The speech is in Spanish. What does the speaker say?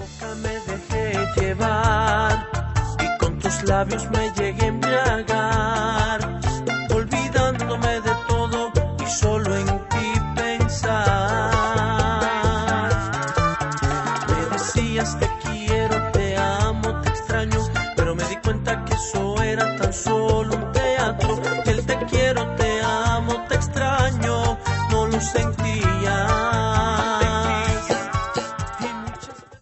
loca me dejé llevar y con tus labios me llegué a embriagar, olvidándome de todo y solo en ti pensar. Me decías te quiero, te amo, te extraño, pero me di cuenta que eso era tan solo un teatro. El te quiero, te amo, te extraño, no lo sé.